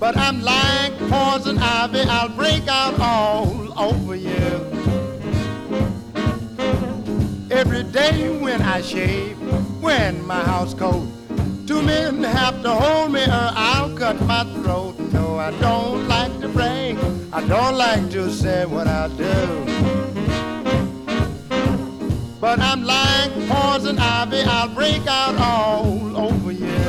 But I'm like poison ivy, I'll break out all over you. Every day when I shave, when my house coat, two men have to hold me or I'll cut my throat. No, I don't like to brag, I don't like to say what I do. But I'm like poison ivy, I'll break out all